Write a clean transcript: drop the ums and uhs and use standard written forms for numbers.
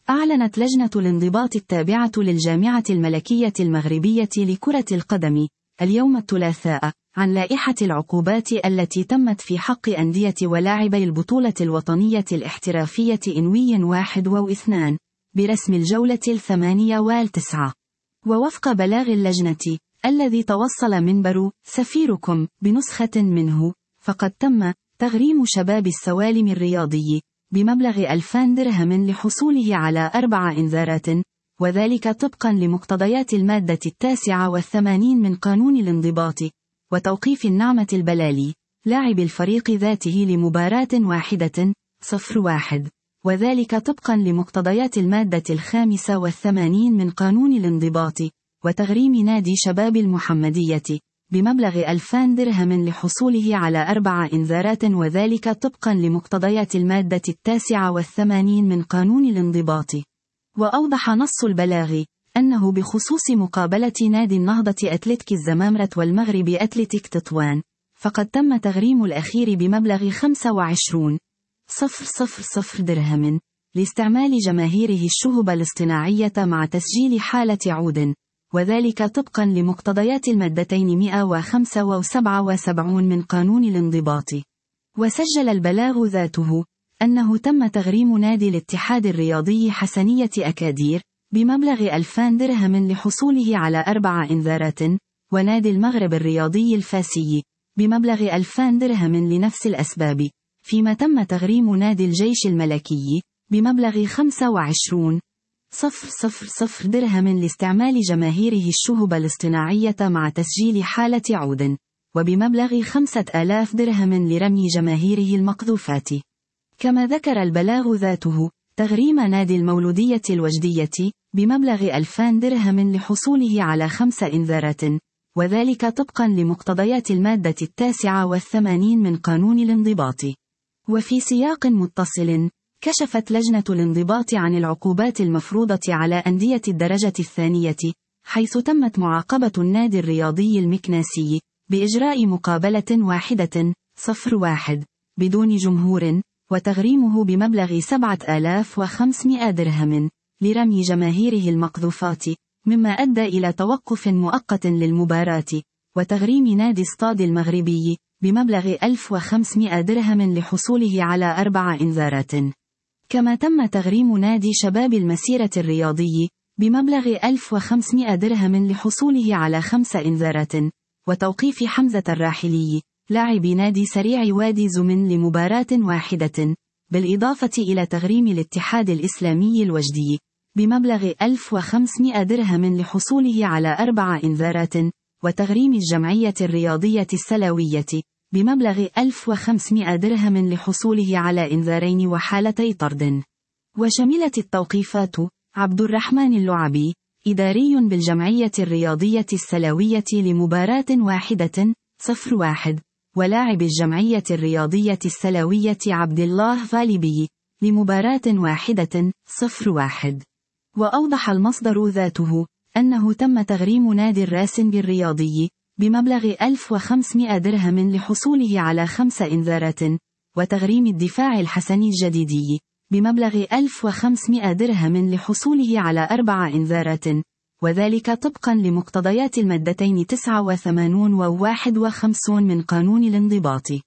أعلنت لجنة الانضباط التابعة للجامعة الملكية المغربية لكرة القدم اليوم الثلاثاء عن لائحة العقوبات التي تمت في حق أندية ولاعبي البطولة الوطنية الاحترافية إنوي 1 و2 برسم الجولة 8 و9. ووفق بلاغ اللجنة الذي توصل منبر سفيركم بنسخة منه، فقد تم تغريم شباب السوالم الرياضي بمبلغ 2000 درهم لحصوله على 4 إنذارات، وذلك طبقا لمقتضيات المادة 89 من قانون الانضباط، وتوقيف النعمة البلالي لاعب الفريق ذاته لمباراة واحدة 0-1، وذلك طبقا لمقتضيات المادة 85 من قانون الانضباط، وتغريم نادي شباب المحمدية بمبلغ 2000 درهم لحصوله على 4 إنذارات، وذلك طبقا لمقتضيات المادة 89 من قانون الانضباط. وأوضح نص البلاغ أنه بخصوص مقابلة نادي النهضة أتلتيك الزمامرة والمغرب أتلتيك تطوان، فقد تم تغريم الأخير بمبلغ 25,000 درهم لاستعمال جماهيره الشهب الاصطناعية مع تسجيل حالة عود، وذلك طبقا لمقتضيات المادتين 175 من قانون الانضباط. وسجل البلاغ ذاته أنه تم تغريم نادي الاتحاد الرياضي حسنية أكادير بمبلغ 2000 درهم لحصوله على 4 إنذارات، ونادي المغرب الرياضي الفاسي بمبلغ 2000 درهم لنفس الأسباب، فيما تم تغريم نادي الجيش الملكي بمبلغ 25,000 درهم لاستعمال جماهيره الشهب الاصطناعية مع تسجيل حالة عود، وبمبلغ 5000 درهم لرمي جماهيره المقذوفات. كما ذكر البلاغ ذاته تغريم نادي المولودية الوجدية بمبلغ 2000 درهم لحصوله على 5 إنذارات، وذلك طبقا لمقتضيات المادة 89 من قانون الانضباط. وفي سياق متصل، كشفت لجنة الانضباط عن العقوبات المفروضة على أندية الدرجة الثانية، حيث تمت معاقبة النادي الرياضي المكناسي بإجراء مقابلة واحدة 0-1 بدون جمهور، وتغريمه بمبلغ 7500 درهم لرمي جماهيره المقذوفات، مما أدى إلى توقف مؤقت للمباراة، وتغريم نادي استاد المغربي بمبلغ 1500 درهم لحصوله على 4 إنذارات. كما تم تغريم نادي شباب المسيرة الرياضي بمبلغ 1500 درهم لحصوله على 5 إنذارات، وتوقيف حمزة الراحلي لاعب نادي سريع وادي زمن لمباراة واحدة، بالإضافة إلى تغريم الاتحاد الإسلامي الوجدي بمبلغ 1500 درهم لحصوله على 4 إنذارات، وتغريم الجمعية الرياضية السلاوية بمبلغ 1500 درهم لحصوله على إنذارين وحالتي طرد. وشملت التوقيفات عبد الرحمن اللعبي إداري بالجمعية الرياضية السلاوية لمباراة واحدة 0-1، ولاعب الجمعية الرياضية السلاوية عبد الله غالبي لمباراة واحدة 0-1. وأوضح المصدر ذاته أنه تم تغريم نادي الراسنج الرياضي بمبلغ 1500 درهم لحصوله على 5 إنذارات، وتغريم الدفاع الحسني الجديدي بمبلغ 1500 درهم لحصوله على 4 إنذارات، وذلك طبقا لمقتضيات المادتين 89 و51 من قانون الانضباط.